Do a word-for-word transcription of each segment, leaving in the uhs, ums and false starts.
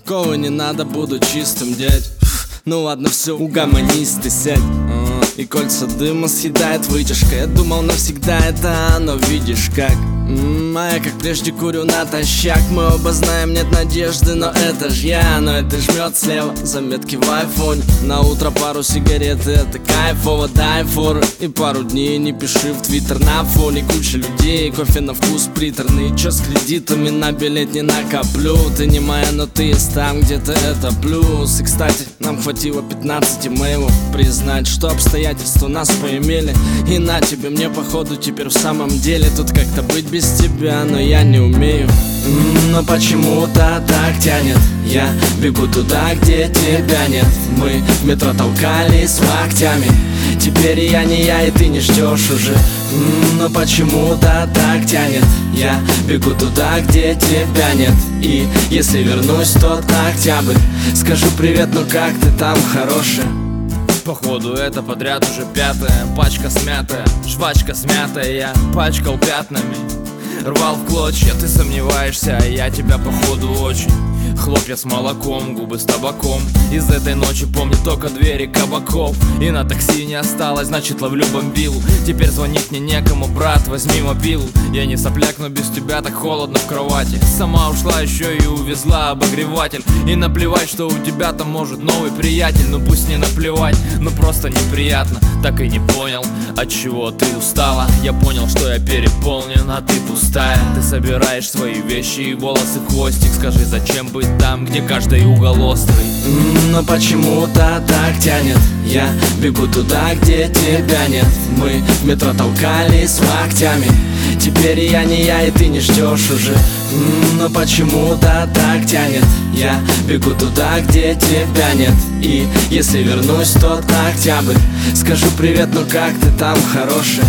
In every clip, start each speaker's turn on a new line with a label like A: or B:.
A: Ковы не надо, буду чистым, дядь. Ну ладно, все, угомонись, ты сядь. И кольца дыма съедает вытяжка. Я думал навсегда это оно, видишь как. М-м, а я как прежде курю натощак. Мы оба знаем, нет надежды, но это ж я. Но это жмет слева, заметки в айфоне. На утро пару сигарет, и это кайфово. Дай фору и пару дней не пиши в твиттер. На фоне куча людей, кофе на вкус приторный. Чё с кредитами на билет не накоплю. Ты не моя, но ты есть там, где-то это плюс. И кстати, нам хватило пятнадцати имейлов признать, что обстоятельства нас поимели. И на тебе, мне походу теперь в самом деле тут как-то быть без тебя, но я не умею. М-м, но почему-то так тянет. Я бегу туда, где тебя нет. Мы в метро толкались локтями. Теперь я не я, и ты не ждешь уже. М-м, но почему-то так тянет. Я бегу туда, где тебя нет. И если вернусь в тот октябрь, скажу привет, ну как ты там, хорошая?
B: Походу это подряд уже пятая пачка смятая, жвачка смятая, я пачкал пятнами, рвал в клочья, ты сомневаешься, а я тебя походу очень. Хлопья с молоком, губы с табаком. Из этой ночи помню только двери кабаков. И на такси не осталось, значит ловлю бомбилу. Теперь звонить мне некому, брат, возьми мобилу. Я не сопляк, но без тебя так холодно в кровати. Сама ушла еще и увезла обогреватель. И наплевать, что у тебя там может новый приятель. Ну пусть не наплевать, ну просто неприятно. Так и не понял, от чего ты устала. Я понял, что я переполнен, а ты пустая. Ты собираешь свои вещи и волосы хвостик. Скажи, зачем быть там, где каждый угол острый?
A: М-м, но почему-то так тянет. Я бегу туда, где тебя нет. Мы в метро толкались локтями. Теперь я не я, и ты не ждешь уже. М-м, но почему-то так тянет. Я бегу туда, где тебя нет. И если вернусь в тот октябрь, скажу привет, ну как ты там, хорошая?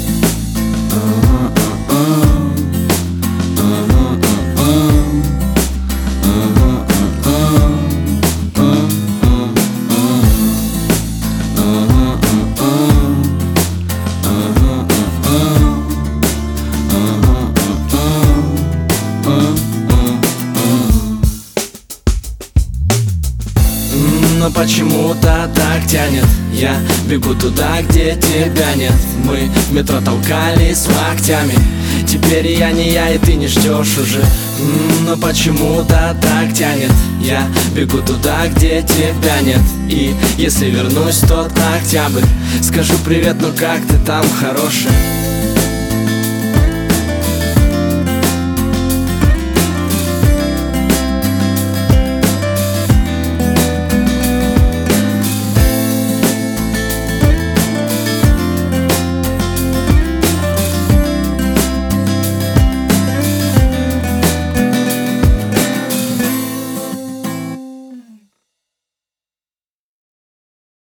A: Но почему-то так тянет. Я бегу туда, где тебя нет. Мы в метро толкались локтями. Теперь я не я, и ты не ждешь уже. М-м, но почему-то так тянет. Я бегу туда, где тебя нет. И если вернусь в тот октябрь, скажу привет, ну как ты там, хорошая?